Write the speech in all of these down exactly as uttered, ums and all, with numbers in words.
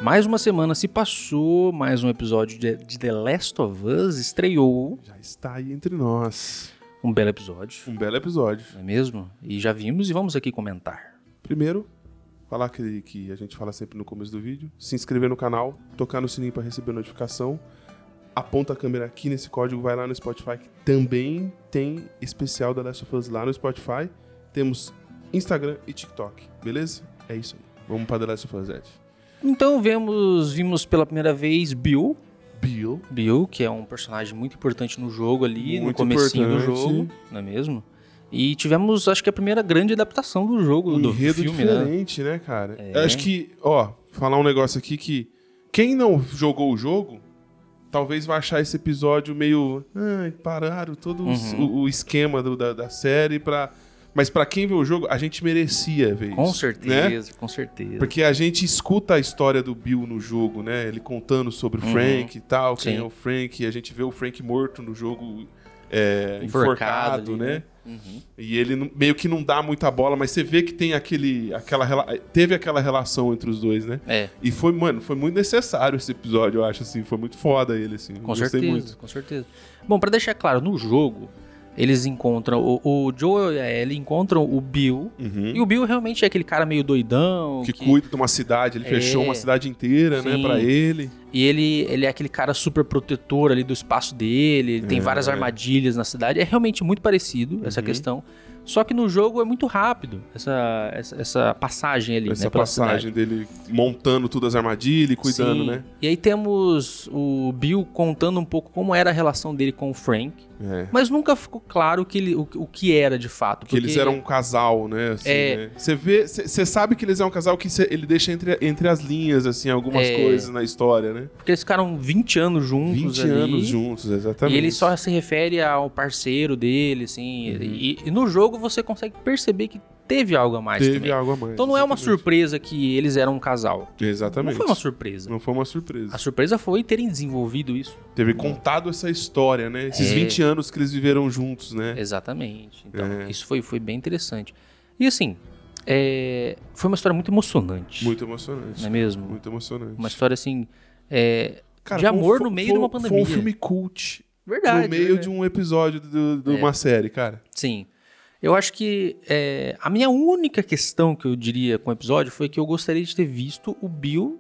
Mais uma semana se passou, mais um episódio de, de The Last of Us estreou. Já está aí entre nós. Um belo episódio. Um belo episódio. Não é mesmo? E já vimos e vamos aqui comentar. Primeiro, falar que, que a gente fala sempre no começo do vídeo. Se inscrever no canal, tocar no sininho para receber notificação. Aponta a câmera aqui nesse código, vai lá no Spotify, que também tem especial da Last of Us lá no Spotify. Temos Instagram e TikTok, beleza? É isso aí. Vamos para The Last of Us, Ed. Então vemos, vimos pela primeira vez Bill. Bill. Bill, que é um personagem muito importante no jogo ali, Muito no comecinho do importante. jogo, não é mesmo? E tivemos, acho que a primeira grande adaptação do jogo, Um do enredo filme, diferente, né, né cara? É. Eu acho que, ó, falar um negócio aqui que quem não jogou o jogo, talvez vai achar esse episódio meio... Ai, pararam todo Uhum. o, o esquema do, da, da série pra... Mas pra quem vê o jogo, a gente merecia ver Com isso. certeza, Né? com certeza. Porque a gente escuta a história do Bill no jogo, né? Ele contando sobre o Uhum. Frank e tal, quem Sim. é o Frank. E a gente vê o Frank morto no jogo, é, Enforcado enforcado, ali, né? né? Uhum. E ele não- meio que não dá muita bola, mas você vê que tem aquele, aquela, rela- teve aquela relação entre os dois, né? É, E foi, mano, foi muito necessário esse episódio, eu acho, assim. Foi muito foda ele, assim. com Gostei certeza, muito. com certeza. Bom, pra deixar claro, no jogo, eles encontram, o, o Joel e a Ellie encontram o Bill, Uhum. e o Bill realmente é aquele cara meio doidão. Que, cuida de uma cidade, ele É. fechou uma cidade inteira, né, Sim. pra ele. E ele, ele é aquele cara super protetor ali do espaço dele, ele tem É. várias armadilhas na cidade, é realmente muito parecido essa Uhum. questão. Só que no jogo é muito rápido, essa, essa, essa passagem ali, Essa né, pela passagem cidade. dele montando tudo as armadilhas e cuidando, Sim. né? E aí temos o Bill contando um pouco como era a relação dele com o Frank, É. mas nunca ficou claro que ele, o, o que era de fato. Que eles porque- eram um casal, né? Assim, É. né? Você vê, você sabe que eles são um casal que cê- ele deixa entre, entre as linhas, assim, algumas É. coisas na história, né? Porque eles ficaram vinte anos juntos vinte ali, anos juntos, exatamente. E ele só se refere ao parceiro dele, assim. Uhum. E, e no jogo você consegue perceber que teve algo a mais teve também. algo a mais. Então não é uma exatamente. surpresa que eles eram um casal. Exatamente. Não foi uma surpresa. Não foi uma surpresa. A surpresa foi terem desenvolvido isso. Teve contado essa história, né? Esses É. vinte anos que eles viveram juntos, né? Exatamente. Então, É. isso foi, foi bem interessante. E assim, é, foi uma história muito emocionante. Muito emocionante. Não é mesmo? Muito emocionante. Uma história assim. é, Cara, de foi um- amor foi- no meio foi- de uma pandemia. Foi um filme cult. Verdade. no meio verdade. de um episódio de, de É. uma série, cara. Sim. Eu acho que é, a minha única questão que eu diria com o episódio foi que eu gostaria de ter visto o Bill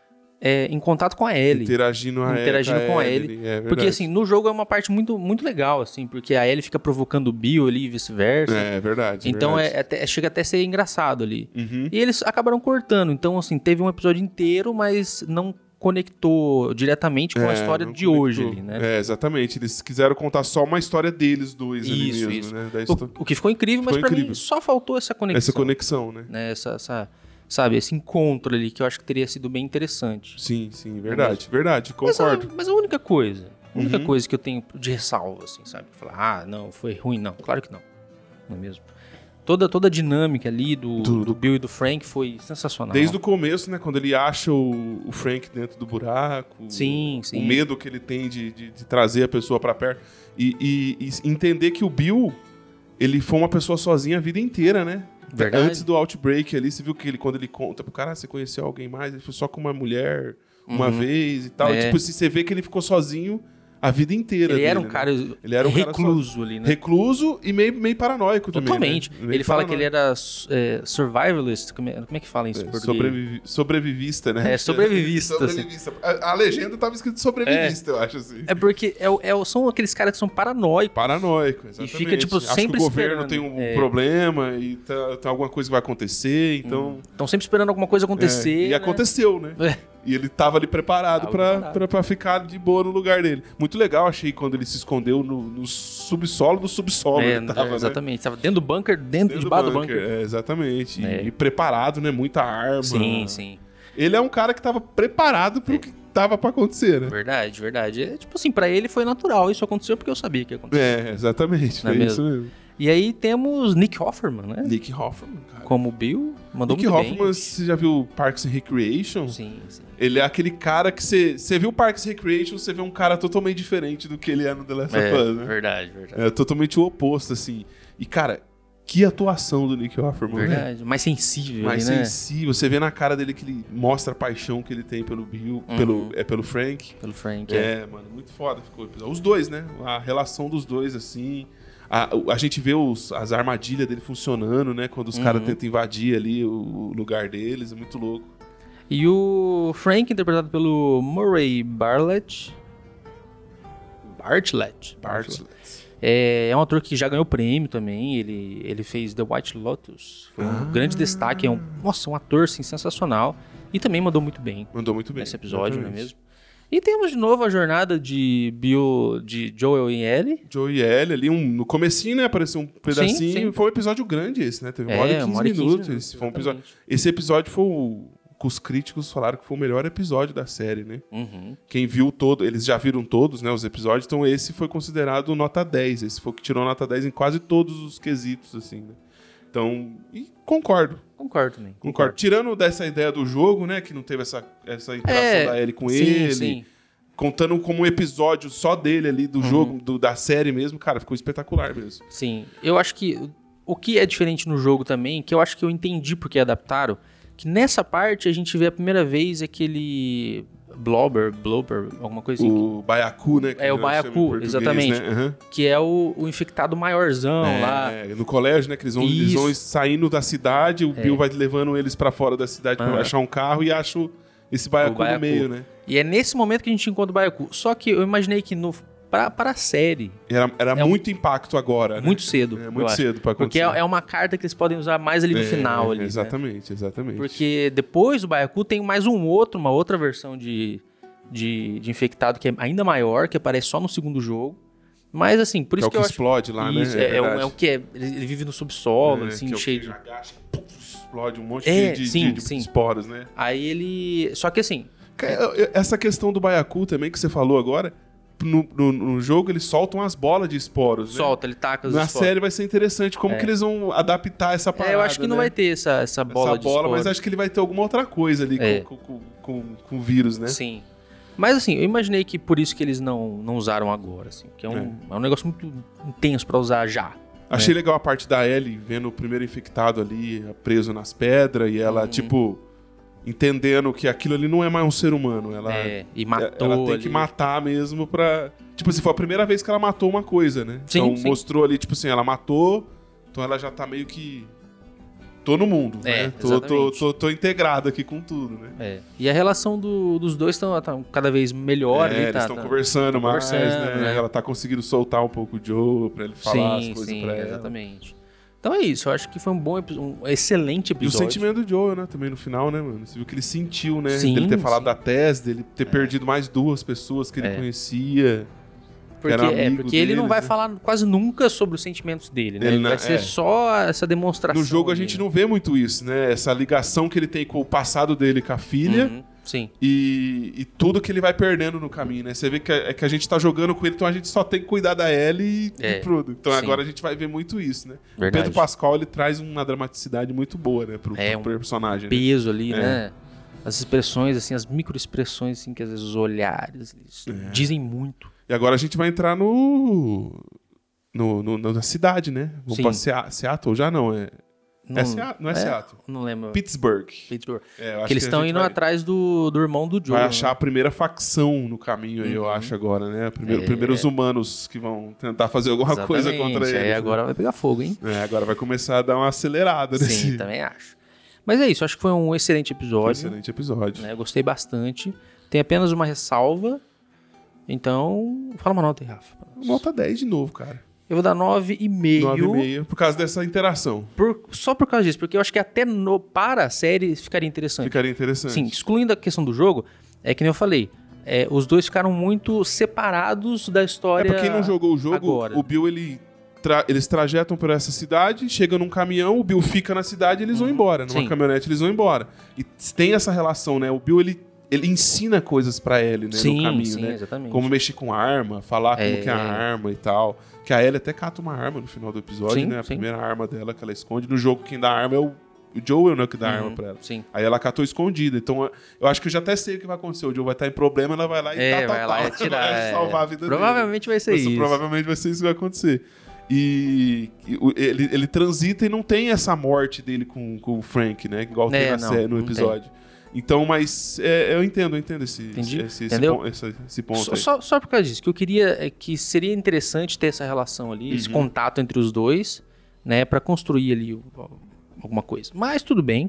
é, em contato com a Ellie. Interagindo, a Interagindo com a Ellie. É Porque, verdade. assim, no jogo é uma parte muito, muito legal, assim, porque a Ellie fica provocando o Bill ali e vice-versa. É verdade. Então verdade. é, até- chega até a ser engraçado ali. Uhum. E eles acabaram cortando. Então, assim, teve um episódio inteiro, mas não conectou diretamente com a É, história não de conectou. hoje ali, né? É, exatamente. Eles quiseram contar só uma história deles dois ali Isso, mesmo, isso. né? Da histó- O, o que ficou incrível, mas Ficou pra mim incrível. só faltou essa conexão. Essa conexão, né? Né? Essa, essa, sabe, esse encontro ali que eu acho que teria sido bem interessante. Sim, sim, verdade, verdade, Mas a, concordo. mas a única coisa, a única Uhum. coisa que eu tenho de ressalva, assim, sabe? Falar, ah, não, foi ruim, não. Claro que não. Não é mesmo? Toda, toda a dinâmica ali do, Do- do Bill e do Frank foi sensacional. Desde o começo, né? Quando ele acha o, o Frank dentro do buraco. Sim, o, sim. O medo que ele tem de, de, de trazer a pessoa pra perto. E, e- e entender que o Bill, ele foi uma pessoa sozinha a vida inteira, né? Verdade. Antes do Outbreak ali, você viu que ele, quando ele conta pro cara, ah, você conheceu alguém mais? Ele foi só com uma mulher uma Uhum. vez e tal. É. E, tipo, se você vê que ele ficou sozinho a vida inteira. Ele era um dele, cara, né? Ele era um cara recluso ali, né? Recluso e meio, meio paranoico também. Totalmente. né? Meio Ele fala que ele paranoico. era é, survivalist. Como é, como é que fala isso? em É, português? sobrevivi- sobrevivista, né? É, sobrevivista, sobrevivista. A, a legenda tava escrito sobrevivista, eu acho assim. É porque é, o- é, o- são aqueles caras que são paranoicos. Paranoico, exatamente. fica, tipo, Acho sempre que o governo esperando. tem um É. problema e tá, tem alguma coisa que vai acontecer, então... Estão sempre esperando alguma coisa acontecer. É, e né? aconteceu, né? É. E ele tava ali preparado Tava pra, preparado. pra, pra ficar de boa no lugar dele. Muito legal, achei, quando ele se escondeu no, no subsolo do subsolo. É, ele tava, é, né? exatamente. Tava dentro do bunker, dentro, Dentro debaixo do do bunker. É, exatamente. E- É. E, preparado, né? Muita arma. Sim, sim. Ele é um cara que tava preparado pro que tava pra acontecer, né? Verdade, verdade. É, tipo assim, pra ele foi natural. Isso aconteceu porque eu sabia que ia acontecer. É, exatamente. Não é é mesmo? isso mesmo. E aí temos Nick Offerman, né? Nick Hoffman, cara. Como Bill. Mandou Nick muito Hoffman, bem. você já viu Parks and Recreation? Sim, sim. Ele é aquele cara que você... Você viu Parks and Recreation, você vê um cara totalmente diferente do que ele é no The Last É, of Us, né? verdade, verdade. É totalmente o oposto, assim. E, cara, Que atuação do Nick Offerman, Verdade. né? Mais sensível, Mais ali, né? sensível. Você vê na cara dele que ele mostra a paixão que ele tem pelo Bill, Uhum. pelo, é pelo Frank. Pelo Frank, é. É, mano, muito foda ficou o episódio. Os dois, né? A relação dos dois, assim. A, a gente vê os, as armadilhas dele funcionando, né? Quando os Uhum. caras tentam invadir ali o, o lugar deles. É muito louco. E o Frank, interpretado pelo Murray Bartlett. Bartlett. Bartlett. É, é um ator que já ganhou prêmio também. Ele, ele fez The White Lotus. Foi um Ah. grande destaque. É um, nossa, um ator assim, sensacional. E também mandou muito bem Mandou muito bem. nesse episódio, não é exatamente. mesmo? E temos de novo a jornada de Bill, de Joel e Ellie. Joe e Ellie ali, um, no comecinho, né? Apareceu um pedacinho. Sim, sim. Foi um episódio grande esse, né? Teve uma É, hora e quinze uma hora e quinze minutos. minutos, Esse, foi um episódio, exatamente. esse episódio foi o que os críticos falaram que foi o melhor episódio da série, né? Uhum. Quem viu todo, eles já viram todos, né, os episódios, então esse foi considerado nota dez. Esse foi o que tirou nota dez em quase todos os quesitos, assim, né? Então, e concordo, Concordo também. concordo. Tirando dessa ideia do jogo, né, que não teve essa, essa interação É, da Ellie com sim, ele, sim. contando como um episódio só dele ali, do Uhum. jogo, do- da série mesmo, cara, ficou espetacular mesmo. Sim, eu acho que o que é diferente no jogo também, que eu acho que eu entendi porque adaptaram, que nessa parte a gente vê a primeira vez aquele blobber, blobber, alguma coisa assim, O Baiacu, né? que É, o nós Baiacu, chamamos em português, exatamente. né? Aham. que é o, o infectado maiorzão É, lá. no colégio, né? Que eles vão, eles vão Isso. saindo da cidade, o Bill vai levando eles pra fora da cidade pra Ah. achar um carro e acha o- esse baiacu, O baiacu. no meio, né? E é nesse momento que a gente encontra o Baiacu. Só que eu imaginei que no, pra, para a série, Era, era É um- muito impacto agora, né? muito cedo. É eu muito acho. cedo pra Porque acontecer. é, é uma carta que eles podem usar mais ali no É, final. Ali, né? Exatamente, exatamente. Porque depois do Baiacu tem mais um outro, uma outra versão de, de, de infectado que é ainda maior, que aparece só no segundo jogo. Mas assim, por Que isso é o que que eu acho... explode lá, Isso, né? é, é o, verdade. é o que é. Ele, ele vive no subsolo, É, assim, que é o cheio que de... agacha, puf, explode um monte É, de, de, sim, de sim. esporos, né? Aí ele... Só que assim... Cara, essa questão do baiacu também que você falou agora, no, no, no jogo eles soltam as bolas de esporos, né? Solta, ele taca os Na esporos. série vai ser interessante como É. que eles vão adaptar essa parada, É, eu acho que não né? vai ter essa, essa bola essa de bola, esporos. mas acho que ele vai ter alguma outra coisa ali É. com, com, com, com o vírus, né? Sim. Mas assim, eu imaginei que por isso que eles não, não usaram agora, assim. Que é um, é. um negócio muito intenso pra usar já. Achei legal a parte da Ellie vendo o primeiro infectado ali preso nas pedras e ela, Uhum. tipo, entendendo que aquilo ali não é mais um ser humano. Ela, É, e matou ela tem ali. que matar mesmo pra... Tipo assim, foi a primeira vez que ela matou uma coisa, né? Sim, então sim. mostrou ali, tipo assim, ela matou, então ela já tá meio que... Tô no mundo, É, né? Tô, tô, exatamente. tô, tô integrado aqui com tudo, né? É. E a relação do- dos dois tá, tá cada vez melhor. É, ali, eles tá, estão tá- conversando tão mais, conversando, né? né? Ela tá conseguindo soltar um pouco o Joe pra ele falar as Sim, coisas sim, pra ela. exatamente. Então é isso, eu acho que foi um bom epi- um excelente E o episódio. sentimento do Joe, né? Também no final, né, mano? Você viu que ele sentiu, né? Sim, dele ter falado sim. da tese, dele ter perdido mais duas pessoas que ele É. conhecia. Porque, era é, amigo porque ele não deles, vai né? falar quase nunca sobre os sentimentos dele, né? Ele Ele não- vai ser é. só essa demonstração. No jogo a ali, gente né? não vê muito isso, né? Essa ligação que ele tem com o passado dele com a filha. Uhum, sim. E, e tudo que ele vai perdendo no caminho, né? Você vê que é, é que a gente tá jogando com ele, então a gente só tem que cuidar da Ellie e, É, e pronto. Então sim. agora a gente vai ver muito isso, né? O Verdade. Pedro Pascal, ele traz uma dramaticidade muito boa, né? Pro, É, pro um personagem, né? Peso ali, É. né? As expressões, assim, as microexpressões, assim, que às vezes os olhares eles É. dizem muito. E agora a gente vai entrar no... no, no- na cidade, né? Vamos Sim. pra Sea- Seattle já não, é... Não, é Seattle, não é, Seattle. Não lembro. Pittsburgh. Pittsburgh. É, eu acho Que eles a estão gente indo vai, atrás do, do irmão do Joe. vai né? achar a primeira facção no caminho aí, eu Uhum. acho, agora, né? Primeiro, É. Primeiros humanos que vão tentar fazer alguma coisa Exatamente. contra eles. Aí né? agora vai pegar fogo, hein? É, agora vai começar a dar uma acelerada nesse Sim, também acho. Mas é isso, acho que foi um excelente episódio. excelente episódio. Né? Gostei bastante. Tem apenas uma ressalva. Então, fala uma nota aí, Rafa. Nota dez de novo, cara. Eu vou dar nove e meio. nove e meio por causa dessa interação. Por, só por causa disso, porque eu acho que até no, para a série ficaria interessante. Ficaria interessante. Sim, excluindo a questão do jogo, é que nem eu falei, é, os dois ficaram muito separados da É, história. pra quem não jogou o jogo, agora. o Bill, ele tra- eles trajetam por essa cidade, chegam num caminhão, o Bill fica na cidade e eles vão embora. Numa Sim. caminhonete eles vão embora. E tem essa relação, né? O Bill, ele, ele ensina coisas pra Ellie, né? Sim, no caminho, sim, né? exatamente. Como mexer com arma, falar como É. que é a arma e tal. Que a Ellie até cata uma arma no final do episódio, Sim, né? A sim. primeira arma dela que ela esconde. No jogo, quem dá a arma é o, o Joel, né? Que dá a arma Uhum, pra ela. Sim. Aí ela catou escondida. Então eu acho que eu já até sei o que vai acontecer. O Joe vai estar em problema, ela vai lá e É, tá, tá, vai lá tá, e tirar. vai é. salvar a vida Provavelmente vai ser dele. isso. Provavelmente vai ser isso que vai acontecer. E, e o- ele, ele transita e não tem essa morte dele com, com o Frank, né? Igual tem É, na não, série, no não episódio. Então, mas é, eu entendo, eu entendo esse, Entendi. esse, esse, Entendeu? pon- esse, esse ponto Só, aí. só, só por causa disso, que eu queria é que seria interessante ter essa relação ali, esse Uhum. contato entre os dois, né, pra construir ali o- alguma coisa. Mas tudo bem.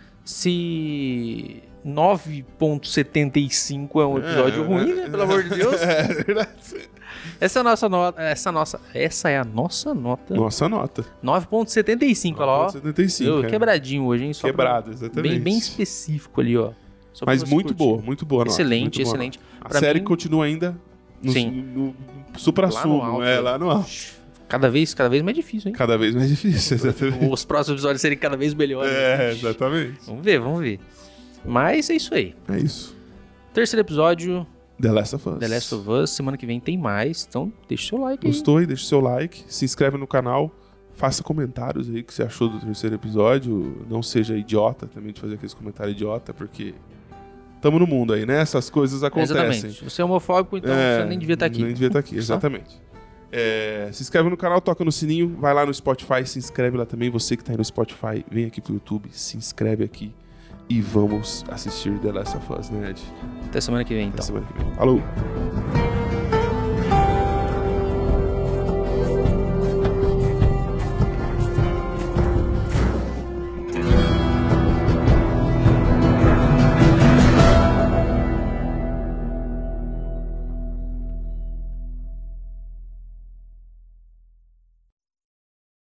Se nove ponto setenta e cinco é um episódio É, ruim, né, pelo amor de Deus. É verdade. Essa é a nossa nota, essa nossa, essa é a nossa nota. Nossa nota. nove ponto setenta e cinco, olha lá, ó. setenta e cinco. Eu, é. quebradinho hoje, hein? Só pra- Quebrado, exatamente. Bem, bem específico ali, ó. Só pra Mas você muito curtir. boa, muito boa a nota. Excelente, muito boa a excelente. nota. A Pra série mim- continua ainda no, Sim. no, no supra-sumo, Lá no alto, é, né? lá no alto. Cada vez, cada vez mais difícil, hein? Cada vez mais difícil, exatamente. Os próximos episódios serem cada vez melhores. É, exatamente. Vamos ver, vamos ver. Mas é isso aí. É isso. Terceiro episódio, The Last of Us. The Last of Us. Semana que vem tem mais. Então, deixa o seu like aí. Gostou aí? Deixa o seu like, se inscreve no canal, faça comentários aí o que você achou do terceiro episódio. Não seja idiota também de fazer aqueles comentários idiota, porque tamo no mundo aí, né? Essas coisas acontecem. Exatamente. Se você é homofóbico, então É, você nem devia estar aqui. Nem devia estar aqui, exatamente. É, se inscreve no canal, toca no sininho, vai lá no Spotify, se inscreve lá também. Você que tá aí no Spotify, vem aqui pro YouTube, se inscreve aqui e vamos assistir The Last of Us, né, Ed? Até semana que vem, Até então. semana que vem. Falou!